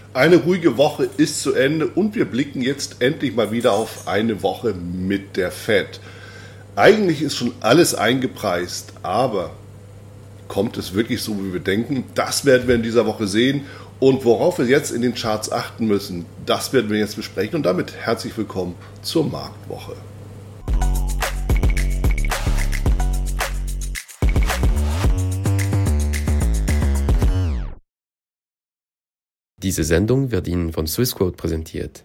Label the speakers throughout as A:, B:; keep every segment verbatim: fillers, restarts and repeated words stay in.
A: Eine ruhige Woche ist zu Ende und wir blicken jetzt endlich mal wieder auf eine Woche mit der Fed. Eigentlich ist schon alles eingepreist, aber kommt es wirklich so, wie wir denken? Das werden wir in dieser Woche sehen. Und worauf wir jetzt in den Charts achten müssen, das werden wir jetzt besprechen. Und damit herzlich willkommen zur Marktwoche.
B: Diese Sendung wird Ihnen von Swissquote präsentiert.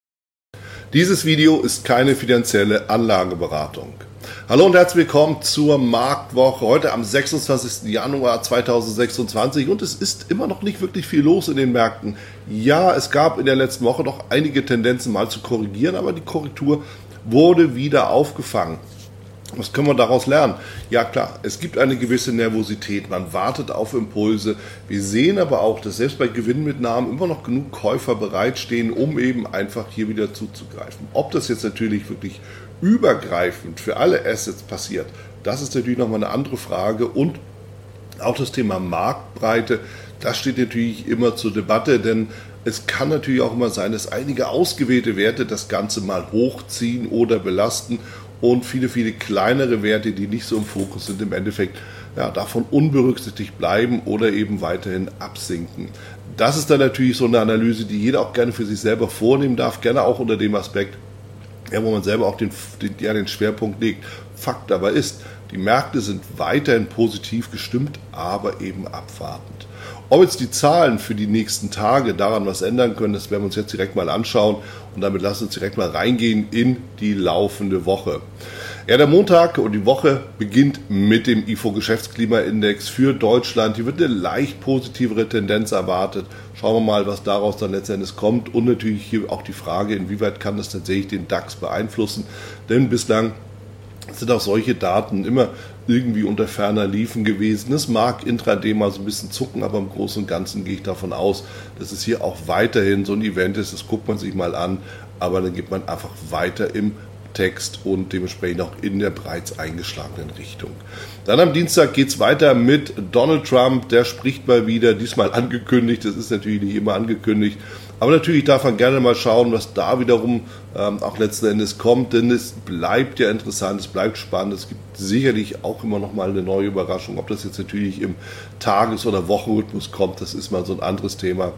A: Dieses Video ist keine finanzielle Anlageberatung. Hallo und herzlich willkommen zur Marktwoche, heute am sechsundzwanzigsten Januar zweitausendsechsundzwanzig, und es ist immer noch nicht wirklich viel los in den Märkten. Ja, es gab in der letzten Woche noch einige Tendenzen mal zu korrigieren, aber die Korrektur wurde wieder aufgefangen. Was können wir daraus lernen? Ja klar, es gibt eine gewisse Nervosität, man wartet auf Impulse. Wir sehen aber auch, dass selbst bei Gewinnmitnahmen immer noch genug Käufer bereitstehen, um eben einfach hier wieder zuzugreifen. Ob das jetzt natürlich wirklich übergreifend für alle Assets passiert, das ist natürlich nochmal eine andere Frage. Und auch das Thema Marktbreite, das steht natürlich immer zur Debatte, denn es kann natürlich auch immer sein, dass einige ausgewählte Werte das Ganze mal hochziehen oder belasten und viele, viele kleinere Werte, die nicht so im Fokus sind, im Endeffekt ja, davon unberücksichtigt bleiben oder eben weiterhin absinken. Das ist dann natürlich so eine Analyse, die jeder auch gerne für sich selber vornehmen darf, gerne auch unter dem Aspekt, ja, wo man selber auch den, den, ja, den Schwerpunkt legt. Fakt aber ist, die Märkte sind weiterhin positiv gestimmt, aber eben abwartend. Ob jetzt die Zahlen für die nächsten Tage daran was ändern können, das werden wir uns jetzt direkt mal anschauen, und damit lassen wir uns direkt mal reingehen in die laufende Woche. Ja, der Montag und die Woche beginnt mit dem I F O-Geschäftsklimaindex für Deutschland. Hier wird eine leicht positivere Tendenz erwartet. Schauen wir mal, was daraus dann letztendlich kommt, und natürlich hier auch die Frage, inwieweit kann das tatsächlich den DAX beeinflussen, denn bislang sind auch solche Daten immer irgendwie unter ferner Liefen gewesen. Es mag intraday mal so ein bisschen zucken, aber im Großen und Ganzen gehe ich davon aus, dass es hier auch weiterhin so ein Event ist. Das guckt man sich mal an, aber dann geht man einfach weiter im Text und dementsprechend auch in der bereits eingeschlagenen Richtung. Dann am Dienstag geht es weiter mit Donald Trump, der spricht mal wieder, diesmal angekündigt, das ist natürlich nicht immer angekündigt, aber natürlich darf man gerne mal schauen, was da wiederum ähm, auch letzten Endes kommt, denn es bleibt ja interessant, es bleibt spannend, es gibt sicherlich auch immer noch mal eine neue Überraschung, ob das jetzt natürlich im Tages- oder Wochenrhythmus kommt, das ist mal so ein anderes Thema.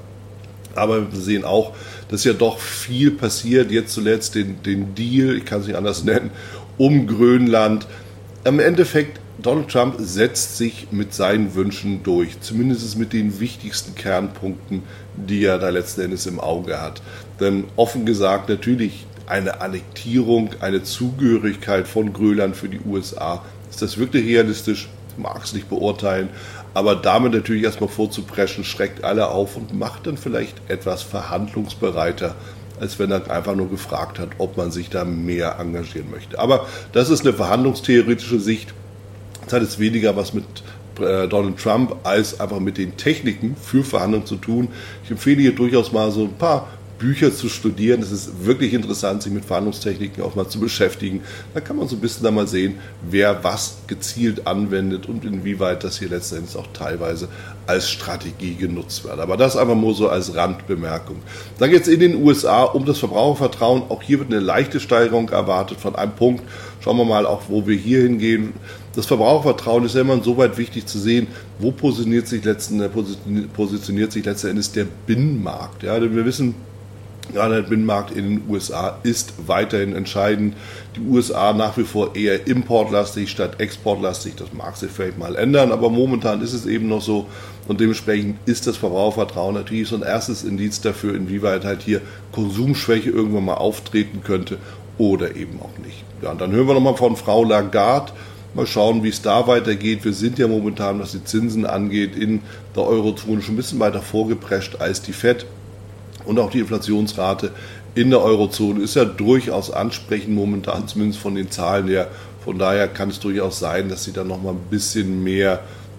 A: Aber wir sehen auch, dass ja doch viel passiert, jetzt zuletzt den, den Deal, ich kann es nicht anders nennen, um Grönland. Im Endeffekt, Donald Trump setzt sich mit seinen Wünschen durch, zumindest mit den wichtigsten Kernpunkten, die er da letzten Endes im Auge hat. Denn offen gesagt, natürlich eine Annektierung, eine Zugehörigkeit von Grönland für die U S A, ist das wirklich realistisch? Ich mag es nicht beurteilen, aber damit natürlich erstmal vorzupreschen, schreckt alle auf und macht dann vielleicht etwas verhandlungsbereiter, als wenn er einfach nur gefragt hat, ob man sich da mehr engagieren möchte. Aber das ist eine verhandlungstheoretische Sicht. Das hat jetzt weniger was mit Donald Trump als einfach mit den Techniken für Verhandlungen zu tun. Ich empfehle hier durchaus mal so ein paar Bücher zu studieren. Es ist wirklich interessant, sich mit Verhandlungstechniken auch mal zu beschäftigen. Da kann man so ein bisschen dann mal sehen, wer was gezielt anwendet und inwieweit das hier letztendlich auch teilweise als Strategie genutzt wird. Aber das einfach nur so als Randbemerkung. Dann geht es in den U S A um das Verbrauchervertrauen. Auch hier wird eine leichte Steigerung erwartet von einem Punkt. Schauen wir mal auch, wo wir hier hingehen. Das Verbrauchervertrauen ist ja immer insoweit wichtig zu sehen, wo positioniert sich letzten, positioniert sich letzten Endes der Binnenmarkt. Ja, denn wir wissen, gerade der Binnenmarkt in den U S A ist weiterhin entscheidend. Die U S A nach wie vor eher importlastig statt exportlastig. Das mag sich vielleicht mal ändern, aber momentan ist es eben noch so. Und dementsprechend ist das Verbrauchervertrauen natürlich so ein erstes Indiz dafür, inwieweit halt hier Konsumschwäche irgendwann mal auftreten könnte oder eben auch nicht. Ja, und dann hören wir nochmal von Frau Lagarde. Mal schauen, wie es da weitergeht. Wir sind ja momentan, was die Zinsen angeht, in der Eurozone schon ein bisschen weiter vorgeprescht als die Fed. Und auch die Inflationsrate in der Eurozone ist ja durchaus ansprechend momentan, zumindest von den Zahlen her. Von daher kann es durchaus sein, dass sie dann noch mal ein bisschen mehr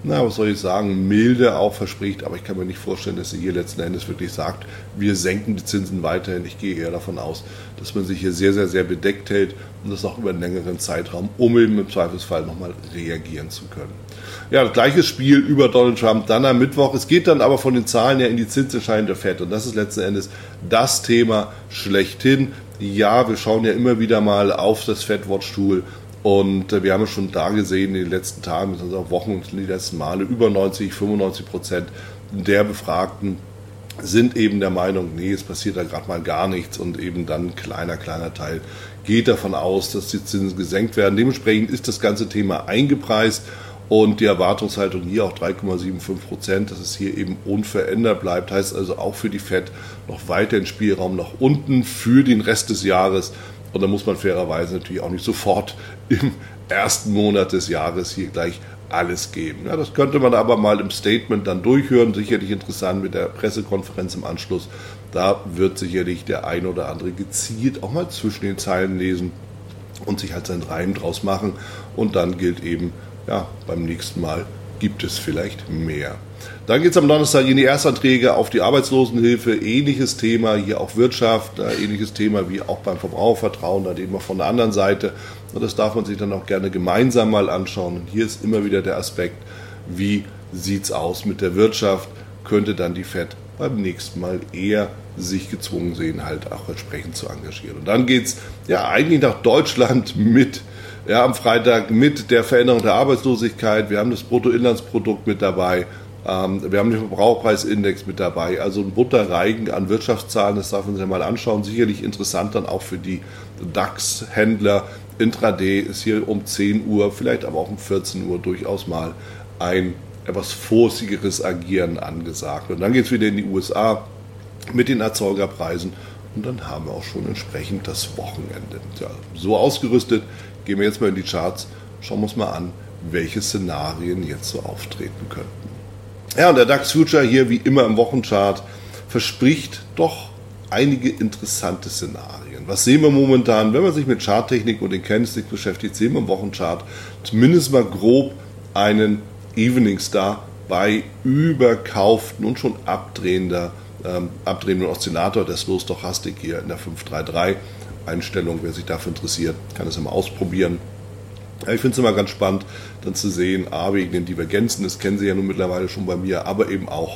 A: na, was soll ich sagen, milde auch verspricht, aber ich kann mir nicht vorstellen, dass sie hier letzten Endes wirklich sagt, wir senken die Zinsen weiterhin. Ich gehe eher davon aus, dass man sich hier sehr, sehr, sehr bedeckt hält und das auch über einen längeren Zeitraum, um eben im Zweifelsfall nochmal reagieren zu können. Ja, das gleiche Spiel über Donald Trump dann am Mittwoch. Es geht dann aber von den Zahlen her in die Zinsentscheidung der Fed und das ist letzten Endes das Thema schlechthin. Ja, wir schauen ja immer wieder mal auf das Fed-Watch-Tool. Und äh, wir haben es schon da gesehen in den letzten Tagen, also auch Wochen und die letzten Male, über neunzig, fünfundneunzig Prozent der Befragten sind eben der Meinung, nee, es passiert da gerade mal gar nichts und eben dann ein kleiner, kleiner Teil geht davon aus, dass die Zinsen gesenkt werden. Dementsprechend ist das ganze Thema eingepreist und die Erwartungshaltung hier auch drei Komma fünfundsiebzig Prozent, dass es hier eben unverändert bleibt, heißt also auch für die Fed noch weiterhin Spielraum nach unten für den Rest des Jahres. Und da muss man fairerweise natürlich auch nicht sofort im ersten Monat des Jahres hier gleich alles geben. Ja, das könnte man aber mal im Statement dann durchhören. Sicherlich interessant mit der Pressekonferenz im Anschluss. Da wird sicherlich der ein oder andere gezielt auch mal zwischen den Zeilen lesen und sich halt seinen Reim draus machen. Und dann gilt eben, ja, beim nächsten Mal gibt es vielleicht mehr. Dann geht es am Donnerstag in die Erstanträge auf die Arbeitslosenhilfe. Ähnliches Thema, hier auch Wirtschaft, ähnliches Thema wie auch beim Verbrauchervertrauen, dann eben auch von der anderen Seite. Und das darf man sich dann auch gerne gemeinsam mal anschauen. Und hier ist immer wieder der Aspekt, wie sieht es aus mit der Wirtschaft? Könnte dann die Fed beim nächsten Mal eher sich gezwungen sehen, halt auch entsprechend zu engagieren. Und dann geht es ja eigentlich nach Deutschland mit Ja, am Freitag mit der Veränderung der Arbeitslosigkeit. Wir haben das Bruttoinlandsprodukt mit dabei. Ähm, wir haben den Verbraucherpreisindex mit dabei. Also ein bunter Reigen an Wirtschaftszahlen, das darf man sich mal anschauen. Sicherlich interessant dann auch für die DAX-Händler. Intraday ist hier um zehn Uhr, vielleicht aber auch um vierzehn Uhr durchaus mal ein etwas vorsichtigeres Agieren angesagt. Und dann geht es wieder in die U S A mit den Erzeugerpreisen. Und dann haben wir auch schon entsprechend das Wochenende. Ja, so ausgerüstet. Gehen wir jetzt mal in die Charts, schauen wir uns mal an, welche Szenarien jetzt so auftreten könnten. Ja, und der DAX Future hier wie immer im Wochenchart verspricht doch einige interessante Szenarien. Was sehen wir momentan? Wenn man sich mit Charttechnik und den Candlesticks beschäftigt, sehen wir im Wochenchart zumindest mal grob einen Evening Star bei überkauften und schon abdrehender, ähm, abdrehenden Oszillator der Slow Stochastik hier in der fünf drei drei. Einstellung, wer sich dafür interessiert, kann es ja mal ausprobieren. Ja, ich finde es immer ganz spannend, dann zu sehen, A, wegen den Divergenzen, das kennen Sie ja nun mittlerweile schon bei mir, aber eben auch,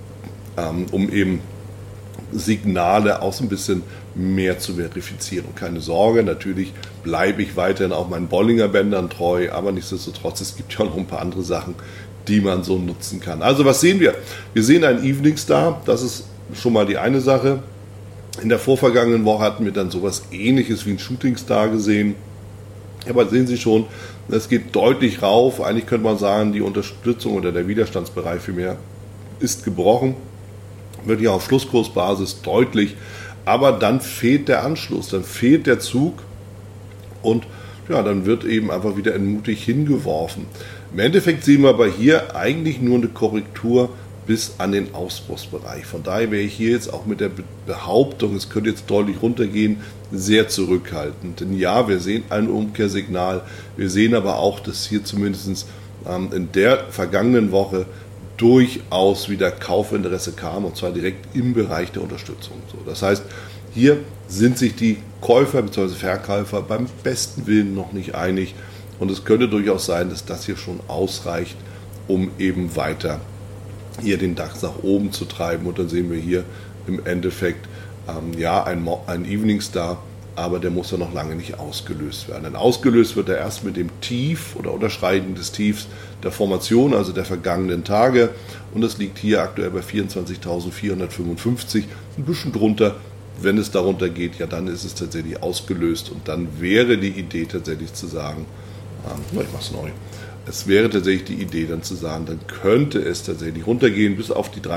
A: ähm, um eben Signale auch so ein bisschen mehr zu verifizieren. Und keine Sorge, natürlich bleibe ich weiterhin auch meinen Bollinger Bändern treu, aber nichtsdestotrotz, es gibt ja noch ein paar andere Sachen, die man so nutzen kann. Also was sehen wir? Wir sehen einen Evening Star, das ist schon mal die eine Sache. In der vorvergangenen Woche hatten wir dann sowas Ähnliches wie ein Shooting Star gesehen. Aber sehen Sie schon, es geht deutlich rauf. Eigentlich könnte man sagen, die Unterstützung oder der Widerstandsbereich vielmehr ist gebrochen. Wirklich auf Schlusskursbasis deutlich. Aber dann fehlt der Anschluss, dann fehlt der Zug und ja, dann wird eben einfach wieder entmutigt hingeworfen. Im Endeffekt sehen wir aber hier eigentlich nur eine Korrektur bis an den Ausbruchsbereich. Von daher wäre ich hier jetzt auch mit der Behauptung, es könnte jetzt deutlich runtergehen, sehr zurückhaltend. Denn ja, wir sehen ein Umkehrsignal, wir sehen aber auch, dass hier zumindest ähm, in der vergangenen Woche durchaus wieder Kaufinteresse kam, und zwar direkt im Bereich der Unterstützung. So, das heißt, hier sind sich die Käufer bzw. Verkäufer beim besten Willen noch nicht einig, und es könnte durchaus sein, dass das hier schon ausreicht, um eben weiter hier den DAX nach oben zu treiben. Und dann sehen wir hier im Endeffekt ähm, ja ein, ein Evening Star, aber der muss ja noch lange nicht ausgelöst werden. Denn ausgelöst wird er erst mit dem Tief oder Unterschreiten des Tiefs der Formation, also der vergangenen Tage. Und das liegt hier aktuell bei vierundzwanzigtausendvierhundertfünfundfünfzig, ein bisschen drunter. Wenn es darunter geht, ja, dann ist es tatsächlich ausgelöst, und dann wäre die Idee tatsächlich zu sagen, ähm, ich mache es neu, es wäre tatsächlich die Idee dann zu sagen, dann könnte es tatsächlich runtergehen bis auf die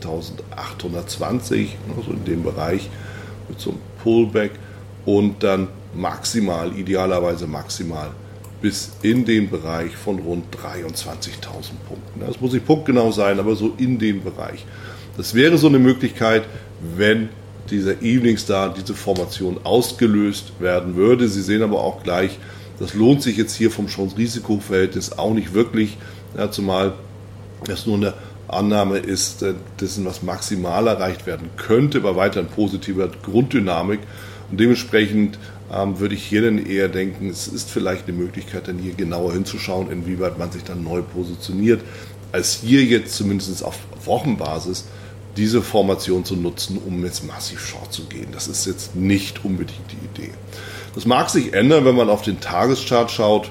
A: dreiundzwanzigtausendachthundertzwanzig, also in dem Bereich mit so einem Pullback, und dann maximal, idealerweise maximal, bis in den Bereich von rund dreiundzwanzigtausend Punkten. Das muss nicht punktgenau sein, aber so in den Bereich. Das wäre so eine Möglichkeit, wenn dieser Evening Star, diese Formation ausgelöst werden würde. Sie sehen aber auch gleich, das lohnt sich jetzt hier vom Chance-Risiko-Verhältnis auch nicht wirklich, ja, zumal das nur eine Annahme ist, dessen, was maximal erreicht werden könnte, bei weiterhin positiver Grunddynamik. Und dementsprechend ähm, würde ich hier dann eher denken, es ist vielleicht eine Möglichkeit, dann hier genauer hinzuschauen, inwieweit man sich dann neu positioniert, als hier jetzt zumindest auf Wochenbasis diese Formation zu nutzen, um jetzt massiv short zu gehen. Das ist jetzt nicht unbedingt die Idee. Das mag sich ändern, wenn man auf den Tageschart schaut.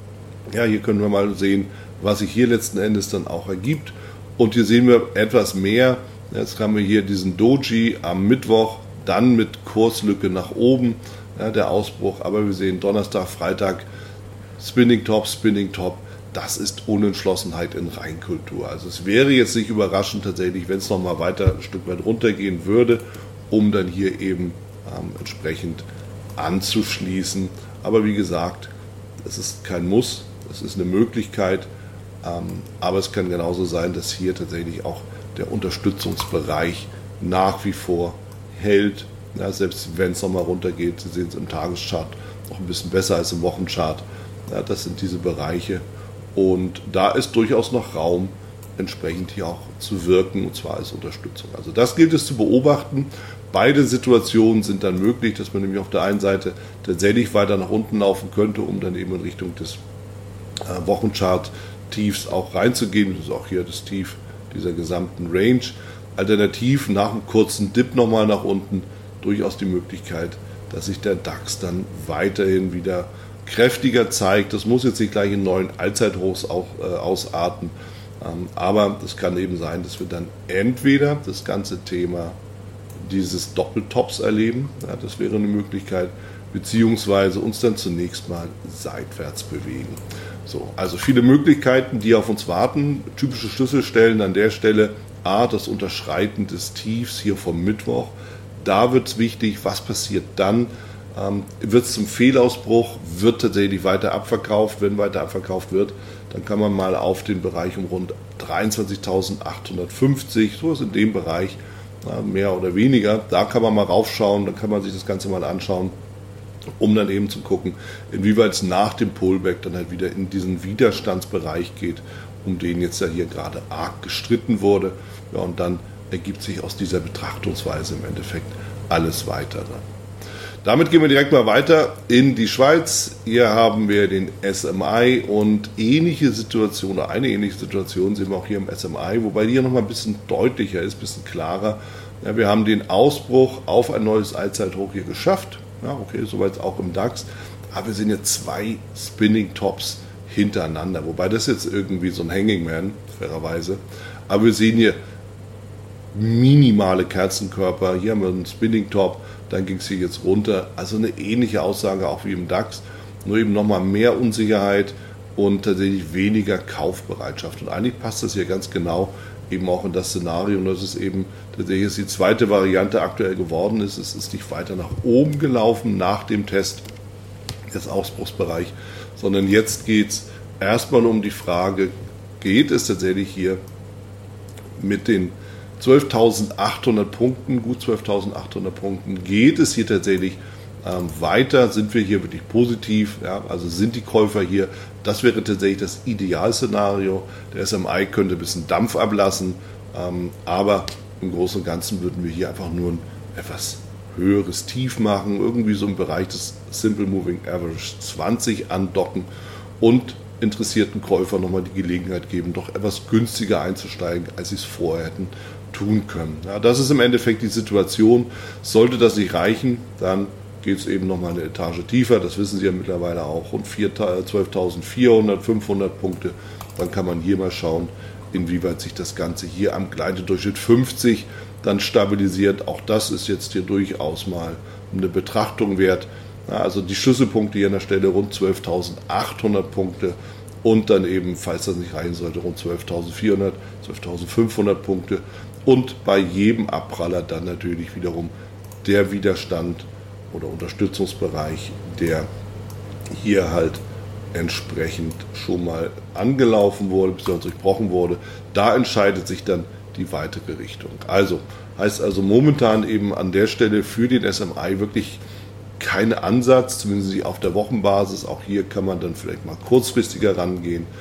A: Ja, hier können wir mal sehen, was sich hier letzten Endes dann auch ergibt. Und hier sehen wir etwas mehr. Jetzt haben wir hier diesen Doji am Mittwoch, dann mit Kurslücke nach oben, ja, der Ausbruch. Aber wir sehen Donnerstag, Freitag, Spinning Top, Spinning Top. Das ist Unentschlossenheit in Reinkultur. Also es wäre jetzt nicht überraschend tatsächlich, wenn es nochmal weiter ein Stück weit runtergehen würde, um dann hier eben ähm, entsprechend anzuschließen. Aber wie gesagt, es ist kein Muss, es ist eine Möglichkeit. Ähm, aber es kann genauso sein, dass hier tatsächlich auch der Unterstützungsbereich nach wie vor hält. Ja, selbst wenn es nochmal runtergeht, Sie sehen es im Tageschart noch ein bisschen besser als im Wochenchart. Ja, das sind diese Bereiche. Und da ist durchaus noch Raum, entsprechend hier auch zu wirken, und zwar als Unterstützung. Also das gilt es zu beobachten. Beide Situationen sind dann möglich, dass man nämlich auf der einen Seite tatsächlich weiter nach unten laufen könnte, um dann eben in Richtung des äh, Wochenchart-Tiefs auch reinzugehen. Das ist auch hier das Tief dieser gesamten Range. Alternativ nach einem kurzen Dip nochmal nach unten durchaus die Möglichkeit, dass sich der DAX dann weiterhin wieder kräftiger zeigt. Das muss jetzt nicht gleich in neuen Allzeithochs auch äh, ausarten, ähm, aber es kann eben sein, dass wir dann entweder das ganze Thema dieses Doppeltops erleben, ja, das wäre eine Möglichkeit, beziehungsweise uns dann zunächst mal seitwärts bewegen. So, also viele Möglichkeiten, die auf uns warten. Typische Schlüsselstellen an der Stelle: A, das Unterschreiten des Tiefs hier vom Mittwoch. Da wird es wichtig, was passiert dann? Ähm, wird es zum Fehlausbruch? Wird tatsächlich weiter abverkauft? Wenn weiter abverkauft wird, dann kann man mal auf den Bereich um rund dreiundzwanzigtausendachthundertfünfzig, so ist in dem Bereich, ja, mehr oder weniger, da kann man mal raufschauen, dann kann man sich das Ganze mal anschauen, um dann eben zu gucken, inwieweit es nach dem Pullback dann halt wieder in diesen Widerstandsbereich geht, um den jetzt ja hier gerade arg gestritten wurde. Ja, und dann ergibt sich aus dieser Betrachtungsweise im Endeffekt alles weitere. Damit gehen wir direkt mal weiter in die Schweiz. Hier haben wir den S M I und ähnliche Situationen, oder eine ähnliche Situation sehen wir auch hier im S M I, wobei die hier nochmal ein bisschen deutlicher ist, ein bisschen klarer. Ja, wir haben den Ausbruch auf ein neues Allzeithoch hier geschafft. Ja, okay, soweit auch im DAX. Aber wir sehen jetzt zwei Spinning Tops hintereinander, wobei das jetzt irgendwie so ein Hanging Man, fairerweise. Aber wir sehen hier minimale Kerzenkörper. Hier haben wir einen Spinning Top, dann ging es hier jetzt runter. Also eine ähnliche Aussage auch wie im DAX, nur eben nochmal mehr Unsicherheit und tatsächlich weniger Kaufbereitschaft. Und eigentlich passt das hier ganz genau eben auch in das Szenario, und das ist eben tatsächlich die zweite Variante aktuell geworden ist. Es ist nicht weiter nach oben gelaufen nach dem Test des Ausbruchsbereichs, sondern jetzt geht es erstmal um die Frage, geht es tatsächlich hier mit den zwölftausendachthundert Punkten, gut zwölftausendachthundert Punkten, geht es hier tatsächlich ähm, weiter, sind wir hier wirklich positiv, ja, also sind die Käufer hier, das wäre tatsächlich das Idealszenario. Der S M I könnte ein bisschen Dampf ablassen, ähm, aber im Großen und Ganzen würden wir hier einfach nur ein etwas höheres Tief machen, irgendwie so im Bereich des Simple Moving Average zwanzig andocken und interessierten Käufer nochmal die Gelegenheit geben, doch etwas günstiger einzusteigen, als sie es vorher hätten tun können. Ja, das ist im Endeffekt die Situation. Sollte das nicht reichen, dann geht es eben nochmal eine Etage tiefer. Das wissen Sie ja mittlerweile auch. Rund zwölftausendvierhundert, fünfhundert Punkte. Dann kann man hier mal schauen, inwieweit sich das Ganze hier am Gleitedurchschnitt fünfzig dann stabilisiert. Auch das ist jetzt hier durchaus mal eine Betrachtung wert. Ja, also die Schlüsselpunkte hier an der Stelle rund zwölftausendachthundert Punkte und dann eben, falls das nicht reichen sollte, rund zwölftausendvierhundert, zwölftausendfünfhundert Punkte und bei jedem Abpraller dann natürlich wiederum der Widerstand oder Unterstützungsbereich, der hier halt entsprechend schon mal angelaufen wurde, bzw. durchbrochen wurde. Da entscheidet sich dann die weitere Richtung. Also heißt also momentan eben an der Stelle für den S M I wirklich kein Ansatz, zumindest auf der Wochenbasis. Auch hier kann man dann vielleicht mal kurzfristiger rangehen.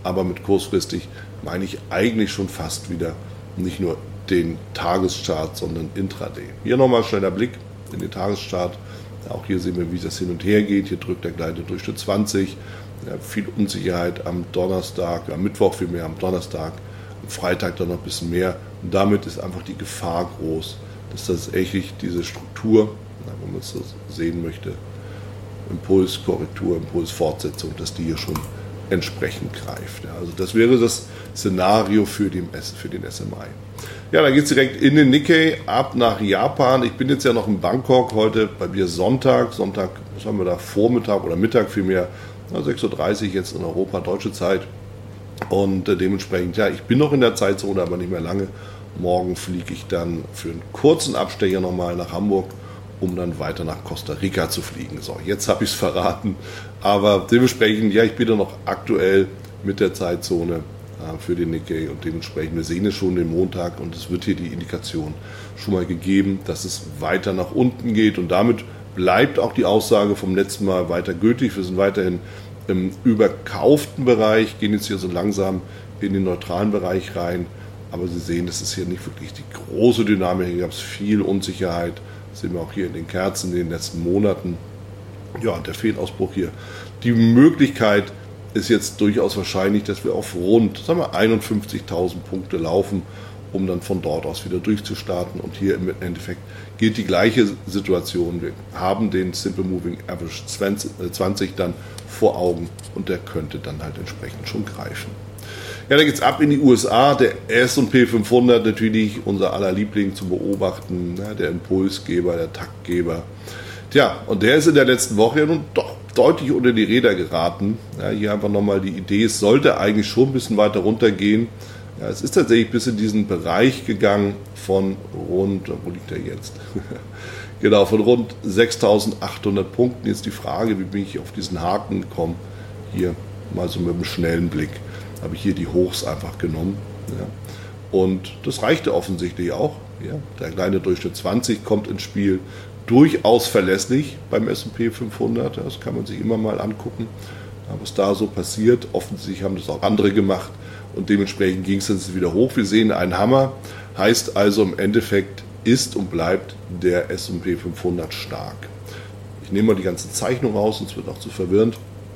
A: aber mit kurzfristig meine ich eigentlich schon fast wieder nicht nur den Tageschart, sondern Intraday. Hier nochmal schneller Blick in den Tageschart. Auch hier sehen wir, wie das hin und her geht. Hier drückt der gleitende Durchschnitt zwanzig. Ja, viel Unsicherheit am Donnerstag, am Mittwoch vielmehr, am Donnerstag, am Freitag dann noch ein bisschen mehr. Und damit ist einfach die Gefahr groß, dass tatsächlich diese Struktur, wenn man es so sehen möchte, Impulskorrektur, Impulsfortsetzung, dass die hier schon entsprechend greift. Ja, also das wäre das Szenario für den, für den S M I. Ja, dann geht es direkt in den Nikkei ab nach Japan. Ich bin jetzt ja noch in Bangkok, heute bei mir Sonntag. Sonntag, was haben wir da, Vormittag oder Mittag vielmehr, sechs Uhr dreißig jetzt in Europa, deutsche Zeit. Und äh, dementsprechend, ja, ich bin noch in der Zeitzone, aber nicht mehr lange. Morgen fliege ich dann für einen kurzen Abstecher nochmal nach Hamburg, um dann weiter nach Costa Rica zu fliegen. So, jetzt habe ich es verraten. Aber dementsprechend, ja, ich bin da noch aktuell mit der Zeitzone äh, für den Nikkei und dementsprechend, wir sehen es schon den Montag und es wird hier die Indikation schon mal gegeben, dass es weiter nach unten geht und damit bleibt auch die Aussage vom letzten Mal weiter gültig. Wir sind weiterhin im überkauften Bereich, gehen jetzt hier so langsam in den neutralen Bereich rein. Aber Sie sehen, das ist hier nicht wirklich die große Dynamik. Hier gab es viel Unsicherheit. Das sehen wir auch hier in den Kerzen in den letzten Monaten. Ja, der Fehlausbruch hier. Die Möglichkeit ist jetzt durchaus wahrscheinlich, dass wir auf rund sagen wir, einundfünfzigtausend Punkte laufen, um dann von dort aus wieder durchzustarten. Und hier im Endeffekt gilt die gleiche Situation. Wir haben den Simple Moving Average zwanzig dann vor Augen und der könnte dann halt entsprechend schon greifen. Ja, dann geht es ab in die U S A, der S und P fünfhundert, natürlich unser aller Liebling zu beobachten, ja, der Impulsgeber, der Taktgeber. Tja, und der ist in der letzten Woche ja nun doch deutlich unter die Räder geraten. Ja, hier einfach nochmal die Idee, es sollte eigentlich schon ein bisschen weiter runtergehen. Ja, es ist tatsächlich bis in diesen Bereich gegangen von rund, wo liegt er jetzt? Genau, von rund sechstausendachthundert Punkten. Jetzt die Frage, wie bin ich auf diesen Haken gekommen? Hier mal so mit einem schnellen Blick habe ich hier die Hochs einfach genommen. Ja. Und das reichte offensichtlich auch. Ja. Der kleine Durchschnitt zwanzig kommt ins Spiel. Durchaus verlässlich beim S und P fünfhundert. Das kann man sich immer mal angucken, was da so passiert. Offensichtlich haben das auch andere gemacht. Und dementsprechend ging es jetzt wieder hoch. Wir sehen einen Hammer. Heißt also im Endeffekt ist und bleibt der S und P fünfhundert stark. Ich nehme mal die ganze Zeichnung raus, sonst wird auch zu verwirrend.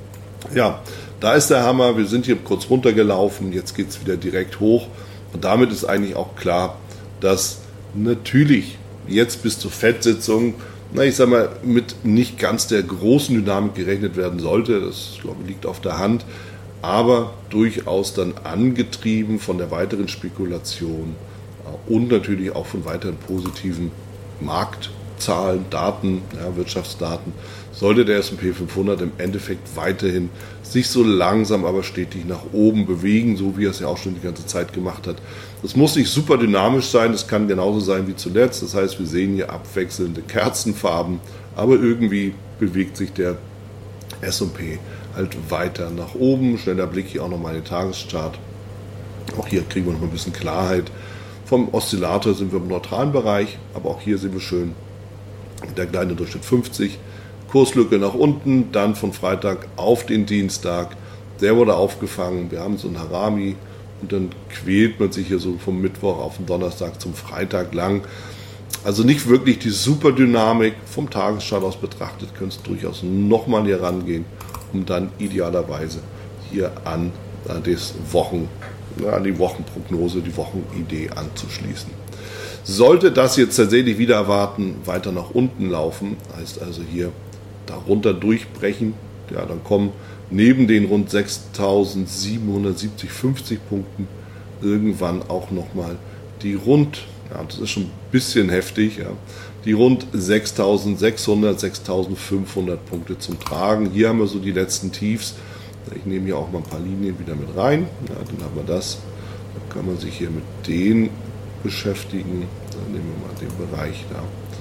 A: Ja, da ist der Hammer. Wir sind hier kurz runtergelaufen. Jetzt geht es wieder direkt hoch. Und damit ist eigentlich auch klar, dass natürlich jetzt bis zur Fed-Sitzung, na, ich sag mal, mit nicht ganz der großen Dynamik gerechnet werden sollte. Das, glaube ich, liegt auf der Hand. Aber durchaus dann angetrieben von der weiteren Spekulation und natürlich auch von weiteren positiven Marktzahlen, Daten, ja, Wirtschaftsdaten, sollte der S und P fünfhundert im Endeffekt weiterhin sich so langsam aber stetig nach oben bewegen, so wie er es ja auch schon die ganze Zeit gemacht hat. Das muss nicht super dynamisch sein, das kann genauso sein wie zuletzt. Das heißt, wir sehen hier abwechselnde Kerzenfarben, aber irgendwie bewegt sich der S und P halt weiter nach oben. Schneller Blick hier auch nochmal in den Tageschart. Auch hier kriegen wir noch ein bisschen Klarheit. Vom Oszillator sind wir im neutralen Bereich, aber auch hier sehen wir schön der kleine Durchschnitt fünfzig. Kurslücke nach unten, dann von Freitag auf den Dienstag. Der wurde aufgefangen. Wir haben so ein Harami und dann quält man sich hier so vom Mittwoch auf den Donnerstag zum Freitag lang. Also nicht wirklich die Superdynamik. Vom Tagesschart aus betrachtet könnte es durchaus nochmal hier rangehen, um dann idealerweise hier an das Wochen, an die Wochenprognose, die Wochenidee anzuschließen. Sollte das jetzt tatsächlich wieder erwarten, weiter nach unten laufen, heißt also hier darunter durchbrechen, ja, dann kommen neben den rund sechstausendsiebenhundertsiebzig, fünfzig Punkten irgendwann auch nochmal die rund, ja, das ist schon ein bisschen heftig, ja, die rund sechstausendsechshundert, sechstausendfünfhundert Punkte zum Tragen. Hier haben wir so die letzten Tiefs. Ich nehme hier auch mal ein paar Linien wieder mit rein. Ja, dann haben wir das. Dann kann man sich hier mit denen beschäftigen. Dann nehmen wir mal den Bereich da.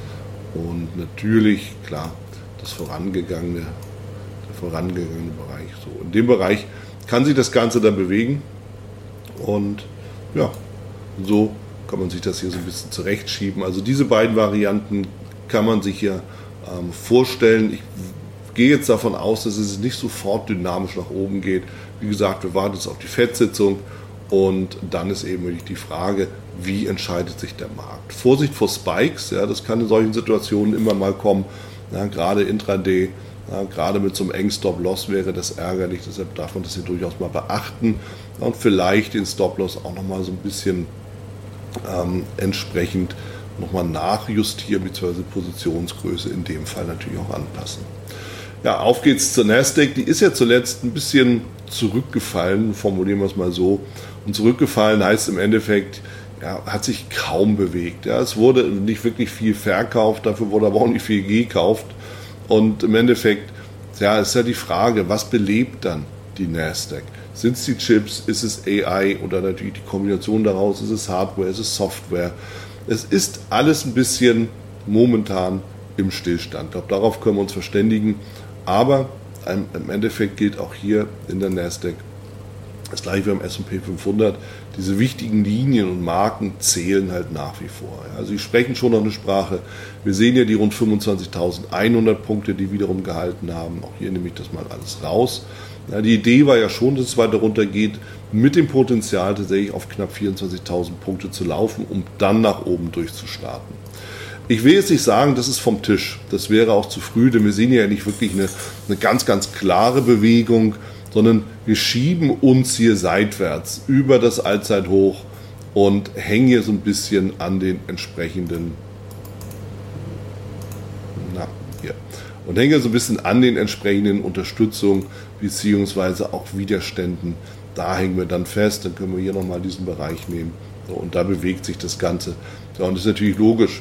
A: Und natürlich, klar, das vorangegangene, der vorangegangene Bereich. So, in dem Bereich kann sich das Ganze dann bewegen. Und ja, so kann man sich das hier so ein bisschen zurechtschieben. Also diese beiden Varianten kann man sich hier ähm, vorstellen. Ich gehe jetzt davon aus, dass es nicht sofort dynamisch nach oben geht. Wie gesagt, wir warten jetzt auf die Fed-Sitzung und dann ist eben wirklich die Frage, wie entscheidet sich der Markt. Vorsicht vor Spikes, ja, das kann in solchen Situationen immer mal kommen, ja, gerade Intraday, ja, gerade mit so einem engen Stop-Loss wäre das ärgerlich, deshalb darf man das hier durchaus mal beachten und vielleicht den Stop-Loss auch nochmal so ein bisschen ähm, entsprechend nochmal nachjustieren, beziehungsweise Positionsgröße in dem Fall natürlich auch anpassen. Ja, auf geht's zur Nasdaq, die ist ja zuletzt ein bisschen zurückgefallen, formulieren wir es mal so, und zurückgefallen heißt im Endeffekt, ja, hat sich kaum bewegt. Ja, es wurde nicht wirklich viel verkauft, dafür wurde aber auch nicht viel gekauft. Und im Endeffekt, ja, ist ja die Frage, was belebt dann die Nasdaq? Sind es die Chips, ist es A I oder natürlich die Kombination daraus, ist es Hardware, ist es Software? Es ist alles ein bisschen momentan im Stillstand. Ich glaube, darauf können wir uns verständigen. Aber im Endeffekt gilt auch hier in der Nasdaq das gleiche wie am S und P fünfhundert. Diese wichtigen Linien und Marken zählen halt nach wie vor. Also sie sprechen schon noch eine Sprache. Wir sehen ja die rund fünfundzwanzigtausendeinhundert Punkte, die wiederum gehalten haben. Auch hier nehme ich das mal alles raus. Ja, die Idee war ja schon, dass es weiter runter geht, mit dem Potenzial tatsächlich auf knapp vierundzwanzigtausend Punkte zu laufen, um dann nach oben durchzustarten. Ich will jetzt nicht sagen, das ist vom Tisch. Das wäre auch zu früh, denn wir sehen ja nicht wirklich eine, eine ganz, ganz klare Bewegung, sondern wir schieben uns hier seitwärts über das Allzeithoch und hängen hier so ein bisschen an den entsprechenden, na, hier, und hängen hier so ein bisschen an den entsprechenden Unterstützungen beziehungsweise auch Widerständen. Da hängen wir dann fest, dann können wir hier nochmal diesen Bereich nehmen und da bewegt sich das Ganze. Ja, und das ist natürlich logisch.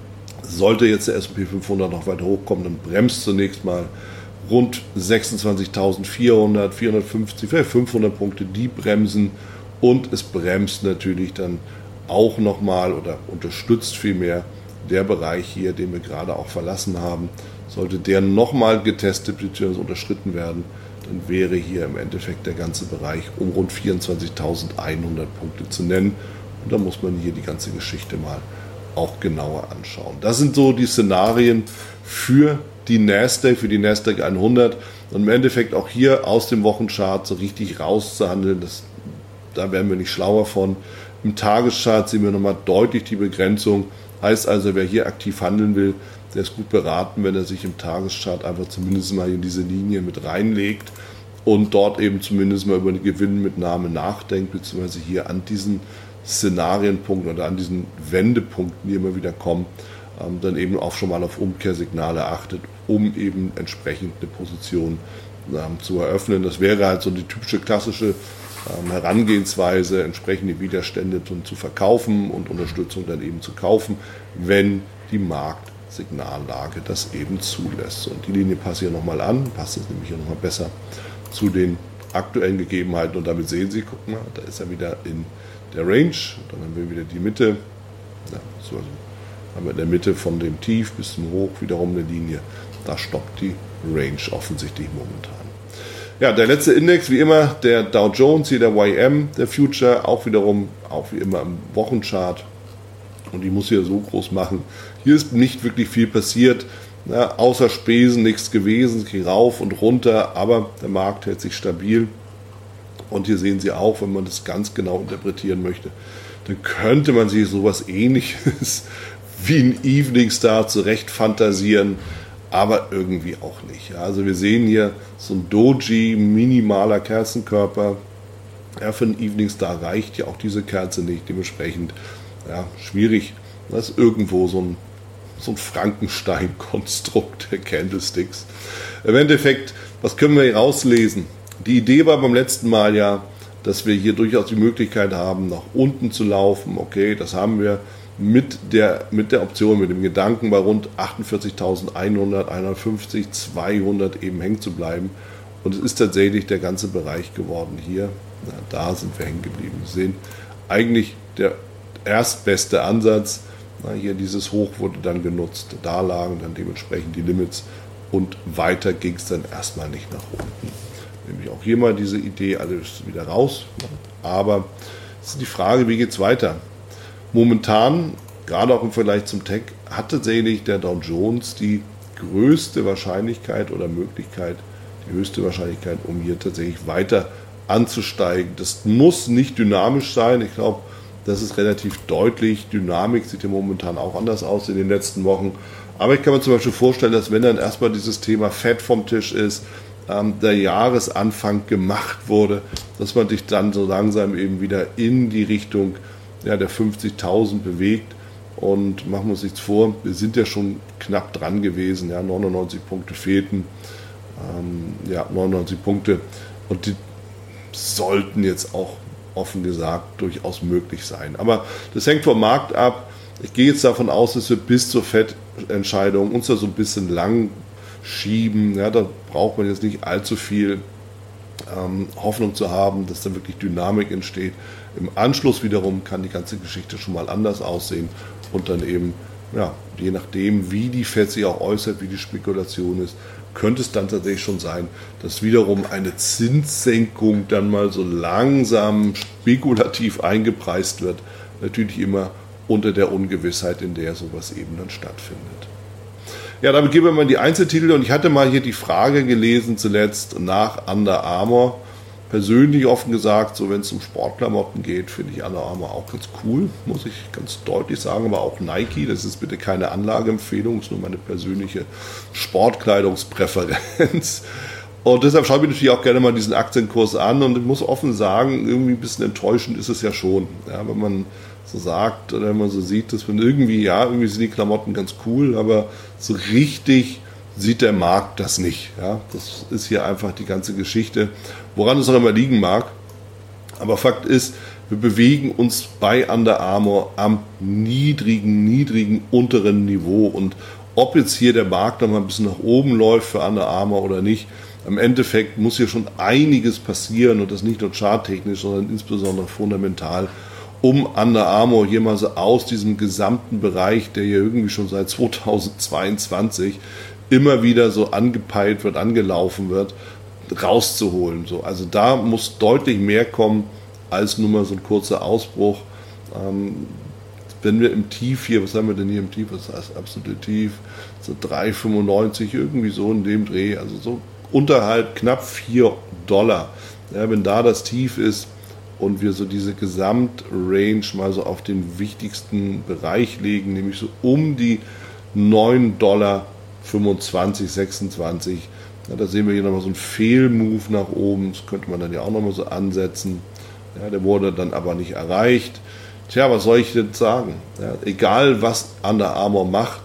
A: Sollte jetzt der S und P fünfhundert noch weiter hochkommen, dann bremst zunächst mal rund sechsundzwanzigtausendvierhundert, vierhundertfünfzig, vielleicht fünfhundert Punkte, die bremsen und es bremst natürlich dann auch nochmal oder unterstützt vielmehr der Bereich hier, den wir gerade auch verlassen haben. Sollte der nochmal getestet bzw. unterschritten werden, dann wäre hier im Endeffekt der ganze Bereich um rund vierundzwanzigtausendeinhundert Punkte zu nennen und da muss man hier die ganze Geschichte mal auch genauer anschauen. Das sind so die Szenarien für die Nasdaq, für die Nasdaq hundert und im Endeffekt auch hier aus dem Wochenchart so richtig rauszuhandeln, das, da werden wir nicht schlauer von. Im Tageschart sehen wir nochmal deutlich die Begrenzung, heißt also, wer hier aktiv handeln will, der ist gut beraten, wenn er sich im Tageschart einfach zumindest mal in diese Linie mit reinlegt und dort eben zumindest mal über eine Gewinnmitnahme nachdenkt, beziehungsweise hier an diesen Szenarienpunkten oder an diesen Wendepunkten, die immer wieder kommen, ähm, dann eben auch schon mal auf Umkehrsignale achtet, um eben entsprechend eine Position ähm, zu eröffnen. Das wäre halt so die typische klassische ähm, Herangehensweise, entsprechende Widerstände zu verkaufen und Unterstützung dann eben zu kaufen, wenn die Marktsignallage das eben zulässt. Und die Linie passt hier nochmal an, passt es nämlich hier nochmal besser zu den aktuellen Gegebenheiten und damit sehen Sie, guck mal, da ist er wieder in der Range, dann haben wir wieder die Mitte, ja, so also haben wir in der Mitte von dem Tief bis zum Hoch wiederum eine Linie, da stoppt die Range offensichtlich momentan. Ja, der letzte Index, wie immer, der Dow Jones, hier der Y M, der Future, auch wiederum, auch wie immer im Wochenchart und ich muss hier so groß machen, hier ist nicht wirklich viel passiert, ja, außer Spesen nichts gewesen, es ging rauf und runter, aber der Markt hält sich stabil. Und hier sehen Sie auch, wenn man das ganz genau interpretieren möchte, dann könnte man sich sowas Ähnliches wie ein Evening Star zurecht fantasieren, aber irgendwie auch nicht. Also wir sehen hier so ein Doji, minimaler Kerzenkörper. Ja, für einen Evening Star reicht ja auch diese Kerze nicht. Dementsprechend ja, schwierig. Das ist irgendwo so ein, so ein Frankenstein-Konstrukt der Candlesticks. Im Endeffekt, was können wir hier rauslesen? Die Idee war beim letzten Mal ja, dass wir hier durchaus die Möglichkeit haben, nach unten zu laufen. Okay, das haben wir mit der, mit der Option, mit dem Gedanken bei rund achtundvierzigtausendeinhundert, hundertfünfzig, zweihundert eben hängen zu bleiben. Und es ist tatsächlich der ganze Bereich geworden hier. Na, da sind wir hängen geblieben. Sie sehen, eigentlich der erstbeste Ansatz. Na, hier dieses Hoch wurde dann genutzt. Da lagen dann dementsprechend die Limits. Und weiter ging es dann erstmal nicht nach unten. Nämlich auch hier mal diese Idee, alles wieder raus. Aber es ist die Frage, wie geht es weiter? Momentan, gerade auch im Vergleich zum Tech, hat tatsächlich der Dow Jones die größte Wahrscheinlichkeit oder Möglichkeit, die höchste Wahrscheinlichkeit, um hier tatsächlich weiter anzusteigen. Das muss nicht dynamisch sein. Ich glaube, das ist relativ deutlich. Dynamik sieht ja momentan auch anders aus in den letzten Wochen. Aber ich kann mir zum Beispiel vorstellen, dass wenn dann erstmal dieses Thema Fett vom Tisch ist, ähm, der Jahresanfang gemacht wurde, dass man sich dann so langsam eben wieder in die Richtung ja, der fünfzigtausend bewegt. Und machen wir uns nichts vor, wir sind ja schon knapp dran gewesen. Ja, neunundneunzig Punkte fehlten. Ähm, ja, neunundneunzig Punkte. Und die sollten jetzt auch offen gesagt durchaus möglich sein. Aber das hängt vom Markt ab. Ich gehe jetzt davon aus, dass wir bis zur Fettentscheidung uns da so ein bisschen lang schieben. Ja, da braucht man jetzt nicht allzu viel ähm, Hoffnung zu haben, dass da wirklich Dynamik entsteht. Im Anschluss wiederum kann die ganze Geschichte schon mal anders aussehen und dann eben, ja, je nachdem, wie die Fed sich auch äußert, wie die Spekulation ist, könnte es dann tatsächlich schon sein, dass wiederum eine Zinssenkung dann mal so langsam spekulativ eingepreist wird. Natürlich immer unter der Ungewissheit, in der sowas eben dann stattfindet. Ja, damit gehen wir mal in die Einzeltitel und ich hatte mal hier die Frage gelesen zuletzt nach Under Armour. Persönlich offen gesagt, so wenn es um Sportklamotten geht, finde ich Under Armour auch ganz cool, muss ich ganz deutlich sagen, aber auch Nike, das ist bitte keine Anlageempfehlung, ist nur meine persönliche Sportkleidungspräferenz. Und deshalb schaue ich mir natürlich auch gerne mal diesen Aktienkurs an und ich muss offen sagen, irgendwie ein bisschen enttäuschend ist es ja schon, ja, wenn man so sagt oder wenn man so sieht, dass man irgendwie, ja, irgendwie sind die Klamotten ganz cool, aber so richtig sieht der Markt das nicht. Ja? Das ist hier einfach die ganze Geschichte, woran es auch immer liegen mag. Aber Fakt ist, wir bewegen uns bei Under Armour am niedrigen, niedrigen unteren Niveau. Und ob jetzt hier der Markt noch mal ein bisschen nach oben läuft für Under Armour oder nicht, im Endeffekt muss hier schon einiges passieren und das nicht nur charttechnisch, sondern insbesondere fundamental, um Under Armour hier mal so aus diesem gesamten Bereich, der hier irgendwie schon seit zweitausendzweiundzwanzig immer wieder so angepeilt wird, angelaufen wird, rauszuholen. So, also da muss deutlich mehr kommen als nur mal so ein kurzer Ausbruch. Ähm, wenn wir im Tief hier, was haben wir denn hier im Tief, was heißt absolute Tief, so drei fünfundneunzig, irgendwie so in dem Dreh, also so unterhalb knapp vier Dollar. Ja, wenn da das Tief ist und wir so diese Gesamtrange mal so auf den wichtigsten Bereich legen, nämlich so um die neun Dollar fünfundzwanzig, sechsundzwanzig. Ja, da sehen wir hier nochmal so einen Fehlmove nach oben. Das könnte man dann ja auch nochmal so ansetzen. Ja, der wurde dann aber nicht erreicht. Tja, was soll ich denn sagen? Ja, egal, was Under Armour macht,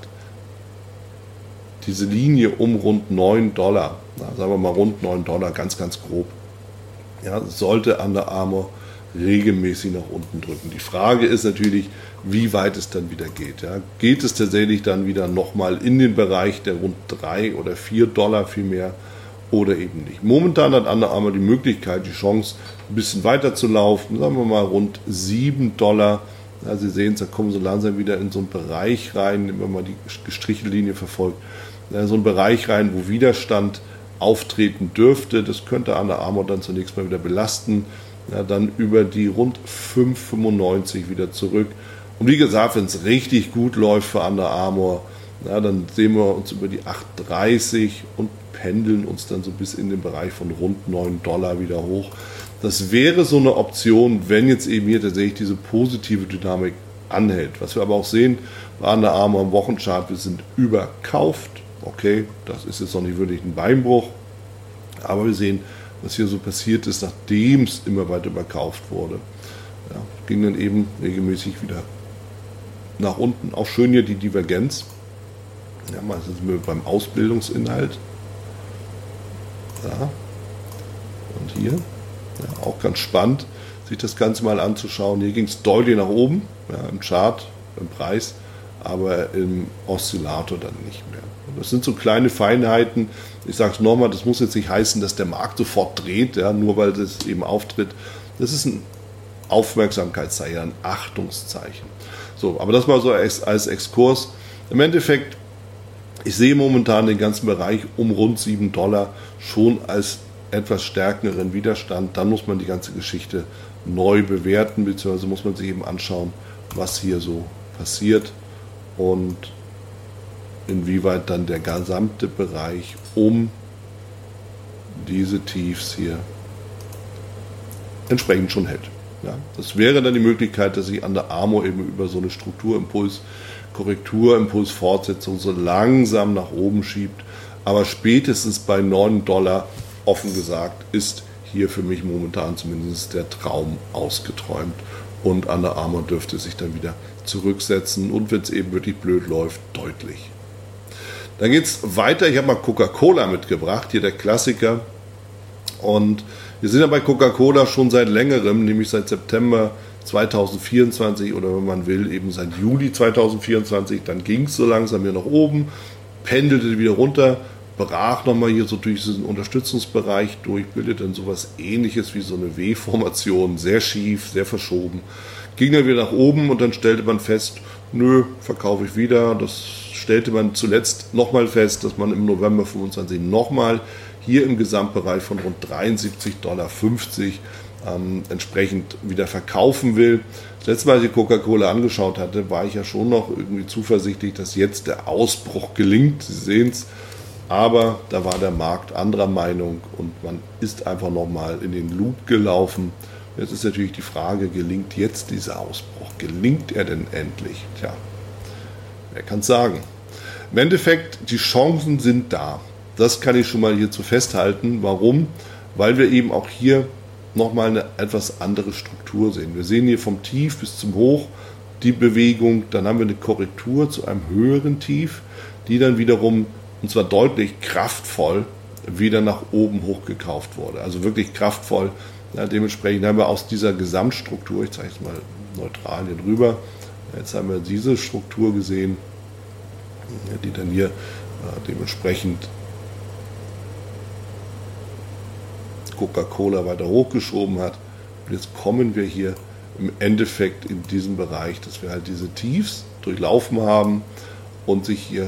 A: diese Linie um rund neun Dollar, na, sagen wir mal rund neun Dollar, ganz, ganz grob, ja, sollte Under Armour regelmäßig nach unten drücken. Die Frage ist natürlich, wie weit es dann wieder geht. Ja. Geht es tatsächlich dann wieder nochmal in den Bereich der rund drei oder vier Dollar vielmehr oder eben nicht. Momentan hat Under Armour die Möglichkeit, die Chance, ein bisschen weiter zu laufen, sagen wir mal rund sieben Dollar. Ja, Sie sehen es, da kommen so langsam wieder in so einen Bereich rein, wenn man die gestrichelte Linie verfolgt, ja, so einen Bereich rein, wo Widerstand auftreten dürfte. Das könnte Under Armour dann zunächst mal wieder belasten. Ja, dann über die rund fünf fünfundneunzig wieder zurück. Und wie gesagt, wenn es richtig gut läuft für Under Armour, ja, dann sehen wir uns über die acht dreißig und pendeln uns dann so bis in den Bereich von rund neun Dollar wieder hoch. Das wäre so eine Option, wenn jetzt eben hier tatsächlich diese positive Dynamik anhält. Was wir aber auch sehen bei Under Armour im Wochenchart, wir sind überkauft. Okay, das ist jetzt noch nicht wirklich ein Beinbruch, aber wir sehen, was hier so passiert ist, nachdem es immer weiter überkauft wurde. Ja, ging dann eben regelmäßig wieder nach unten. Auch schön hier die Divergenz. Ja, meistens sind wir beim Ausbildungsinhalt. Ja. Und hier, ja, auch ganz spannend, sich das Ganze mal anzuschauen. Hier ging es deutlich nach oben, ja, im Chart, im Preis, aber im Oszillator dann nicht mehr. Und das sind so kleine Feinheiten. Ich sage es nochmal, das muss jetzt nicht heißen, dass der Markt sofort dreht, ja, nur weil das eben auftritt. Das ist ein Aufmerksamkeitszeichen, ein Achtungszeichen. So, aber das mal so als, als Exkurs. Im Endeffekt, ich sehe momentan den ganzen Bereich um rund sieben Dollar schon als etwas stärkeren Widerstand. Dann muss man die ganze Geschichte neu bewerten, beziehungsweise muss man sich eben anschauen, was hier so passiert. Und inwieweit dann der gesamte Bereich um diese Tiefs hier entsprechend schon hält. Ja, das wäre dann die Möglichkeit, dass sich Under Armour eben über so eine Strukturimpuls, Korrekturimpuls, Fortsetzung so langsam nach oben schiebt. Aber spätestens bei neun Dollar, offen gesagt, ist hier für mich momentan zumindest der Traum ausgeträumt. Und Under Armour dürfte sich dann wieder zurücksetzen und wenn es eben wirklich blöd läuft, deutlich. Dann geht es weiter. Ich habe mal Coca-Cola mitgebracht, hier der Klassiker. Und wir sind ja bei Coca-Cola schon seit längerem, nämlich seit September zweitausendvierundzwanzig oder wenn man will, eben seit Juli zweitausendvierundzwanzig. Dann ging es so langsam hier nach oben, pendelte wieder runter, brach nochmal hier so durch diesen Unterstützungsbereich durch, bildet dann sowas ähnliches wie so eine W-Formation, sehr schief, sehr verschoben. Ging dann wieder nach oben und dann stellte man fest, nö, verkaufe ich wieder. Das stellte man zuletzt nochmal fest, dass man im November fünfundzwanzig nochmal hier im Gesamtbereich von rund dreiundsiebzig Komma fünfzig Dollar ähm, entsprechend wieder verkaufen will. Das letzte Mal, als ich Coca-Cola angeschaut hatte, war ich ja schon noch irgendwie zuversichtlich, dass jetzt der Ausbruch gelingt. Sie sehen es, aber da war der Markt anderer Meinung und man ist einfach nochmal in den Loop gelaufen. Jetzt ist natürlich die Frage, gelingt jetzt dieser Ausbruch? Gelingt er denn endlich? Tja, wer kann es sagen? Im Endeffekt, die Chancen sind da. Das kann ich schon mal hierzu festhalten. Warum? Weil wir eben auch hier nochmal eine etwas andere Struktur sehen. Wir sehen hier vom Tief bis zum Hoch die Bewegung. Dann haben wir eine Korrektur zu einem höheren Tief, die dann wiederum, und zwar deutlich kraftvoll, wieder nach oben hochgekauft wurde. Also wirklich kraftvoll. Ja, dementsprechend haben wir aus dieser Gesamtstruktur, ich zeige es mal neutral hier drüber, jetzt haben wir diese Struktur gesehen, die dann hier äh, dementsprechend Coca-Cola weiter hochgeschoben hat. Und jetzt kommen wir hier im Endeffekt in diesem Bereich, dass wir halt diese Tiefs durchlaufen haben und sich hier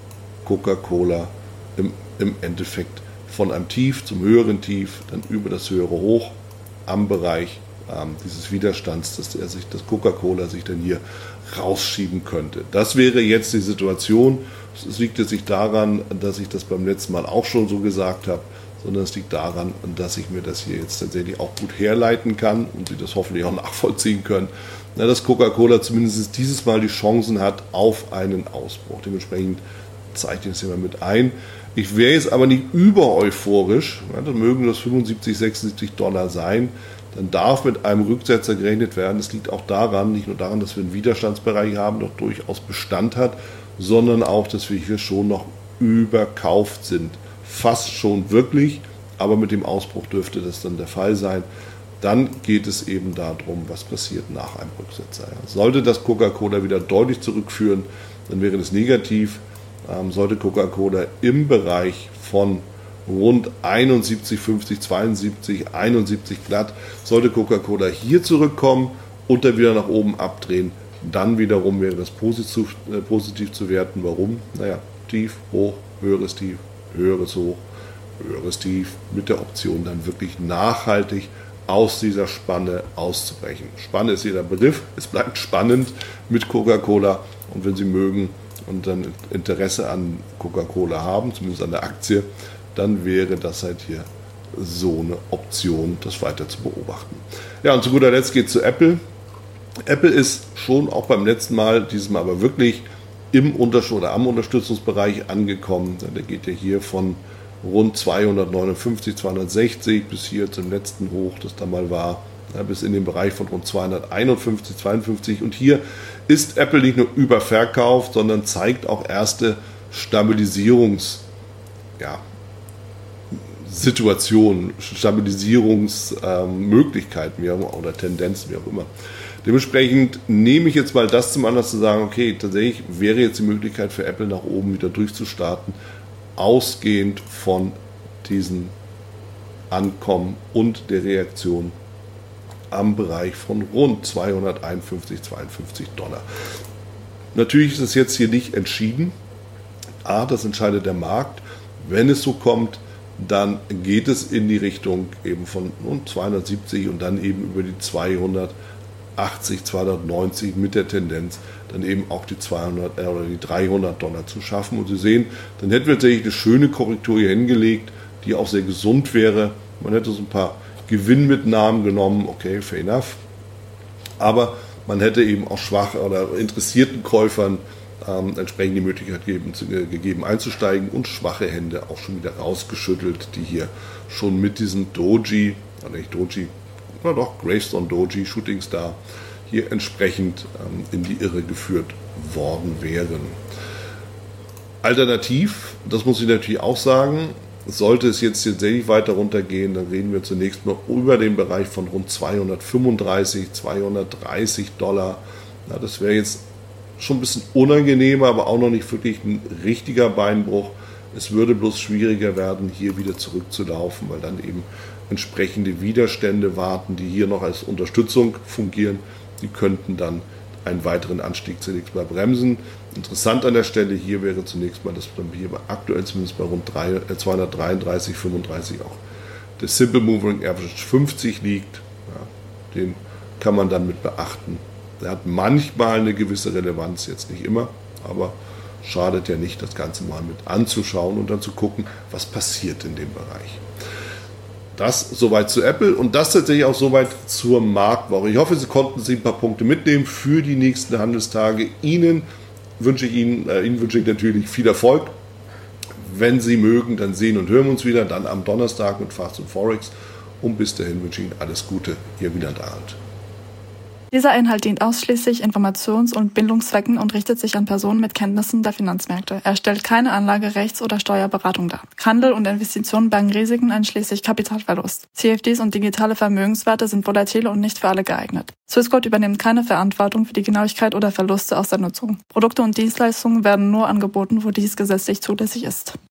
A: Coca-Cola im, im Endeffekt von einem Tief zum höheren Tief, dann über das höhere Hoch am Bereich ähm, dieses Widerstands, dass er sich, das Coca-Cola sich dann hier rausschieben könnte. Das wäre jetzt die Situation. Es liegt jetzt nicht daran, dass ich das beim letzten Mal auch schon so gesagt habe, sondern es liegt daran, dass ich mir das hier jetzt tatsächlich auch gut herleiten kann und Sie das hoffentlich auch nachvollziehen können, na, dass Coca-Cola zumindest dieses Mal die Chancen hat auf einen Ausbruch. Dementsprechend zeichne ich es hier mal mit ein. Ich wäre jetzt aber nicht über euphorisch, ja, dann mögen das fünfundsiebzig, sechsundsiebzig Dollar sein, dann darf mit einem Rücksetzer gerechnet werden. Das liegt auch daran, nicht nur daran, dass wir einen Widerstandsbereich haben, der durchaus Bestand hat, sondern auch, dass wir hier schon noch überkauft sind. Fast schon wirklich, aber mit dem Ausbruch dürfte das dann der Fall sein. Dann geht es eben darum, was passiert nach einem Rücksetzer. Ja. Sollte das Coca-Cola wieder deutlich zurückführen, dann wäre das negativ. Ähm, sollte Coca-Cola im Bereich von rund einundsiebzig, fünfzig, zweiundsiebzig, einundsiebzig glatt, sollte Coca-Cola hier zurückkommen und dann wieder nach oben abdrehen, dann wiederum wäre das positiv, äh, positiv zu werten. Warum? Naja, tief, hoch, höheres Tief, höheres Hoch, höheres Tief, mit der Option dann wirklich nachhaltig aus dieser Spanne auszubrechen. Spanne ist jeder Begriff, es bleibt spannend mit Coca-Cola und wenn Sie mögen und dann Interesse an Coca-Cola haben, zumindest an der Aktie, dann wäre das halt hier so eine Option, das weiter zu beobachten. Ja, und zu guter Letzt geht es zu Apple. Apple ist schon auch beim letzten Mal, dieses Mal aber wirklich im Untersch- oder am Unterstützungsbereich angekommen. Der geht ja hier von rund zweihundertneunundfünfzig, zweihundertsechzig bis hier zum letzten Hoch, das da mal war, ja, bis in den Bereich von rund zweihunderteinundfünfzig, zweiundfünfzig. Und hier ist Apple nicht nur überverkauft, sondern zeigt auch erste Stabilisierungs, ja, Situationen, Stabilisierungsmöglichkeiten ähm, oder Tendenzen, wie auch immer. Dementsprechend nehme ich jetzt mal das zum Anlass zu sagen, okay, tatsächlich wäre jetzt die Möglichkeit für Apple nach oben wieder durchzustarten, ausgehend von diesem Ankommen und der Reaktion am Bereich von rund zweihunderteinundfünfzig, zweiundfünfzig Dollar. Natürlich ist es jetzt hier nicht entschieden. A, das entscheidet der Markt. Wenn es so kommt, dann geht es in die Richtung eben von rund zweihundertsiebzig und dann eben über die zweihundert zweihundertachtzig, zweihundertneunzig mit der Tendenz, dann eben auch die zweihundert oder die dreihundert Dollar zu schaffen. Und Sie sehen, dann hätten wir tatsächlich eine schöne Korrektur hier hingelegt, die auch sehr gesund wäre. Man hätte so ein paar Gewinnmitnahmen genommen, okay, fair enough. Aber man hätte eben auch schwachen oder interessierten Käufern ähm, entsprechend die Möglichkeit gegeben, zu, äh, gegeben einzusteigen und schwache Hände auch schon wieder rausgeschüttelt, die hier schon mit diesem Doji, oder nicht Doji, oder doch Gravestone Doji, Shooting Star, hier entsprechend ähm, in die Irre geführt worden wären. Alternativ, das muss ich natürlich auch sagen, sollte es jetzt tatsächlich weiter runtergehen, dann reden wir zunächst mal über den Bereich von rund zweihundertfünfunddreißig, zweihundertdreißig Dollar. Na, das wäre jetzt schon ein bisschen unangenehmer, aber auch noch nicht wirklich ein richtiger Beinbruch. Es würde bloß schwieriger werden, hier wieder zurückzulaufen, weil dann eben entsprechende Widerstände warten, die hier noch als Unterstützung fungieren. Die könnten dann einen weiteren Anstieg zunächst mal bremsen. Interessant an der Stelle hier wäre zunächst mal, dass wir hier aktuell zumindest bei rund zweihundertdreiunddreißig, fünfunddreißig auch der Simple Moving Average fünfzig liegt. Ja, den kann man dann mit beachten. Der hat manchmal eine gewisse Relevanz, jetzt nicht immer, aber schadet ja nicht, das Ganze mal mit anzuschauen und dann zu gucken, was passiert in dem Bereich. Das soweit zu Apple und das tatsächlich auch soweit zur Marktwoche. Ich hoffe, Sie konnten sich ein paar Punkte mitnehmen für die nächsten Handelstage. Ihnen wünsche ich Ihnen, äh, Ihnen wünsche ich natürlich viel Erfolg. Wenn Sie mögen, dann sehen und hören wir uns wieder, dann am Donnerstag mit Fast und Forex. Und bis dahin wünsche ich Ihnen alles Gute. Ihr Wieland Arndt.
C: Dieser Inhalt dient ausschließlich Informations- und Bildungszwecken und richtet sich an Personen mit Kenntnissen der Finanzmärkte. Er stellt keine Anlage-, Rechts- oder Steuerberatung dar. Handel und Investitionen bergen Risiken einschließlich Kapitalverlust. C F Ds und digitale Vermögenswerte sind volatil und nicht für alle geeignet. Swissquote übernimmt keine Verantwortung für die Genauigkeit oder Verluste aus der Nutzung. Produkte und Dienstleistungen werden nur angeboten, wo dies gesetzlich zulässig ist.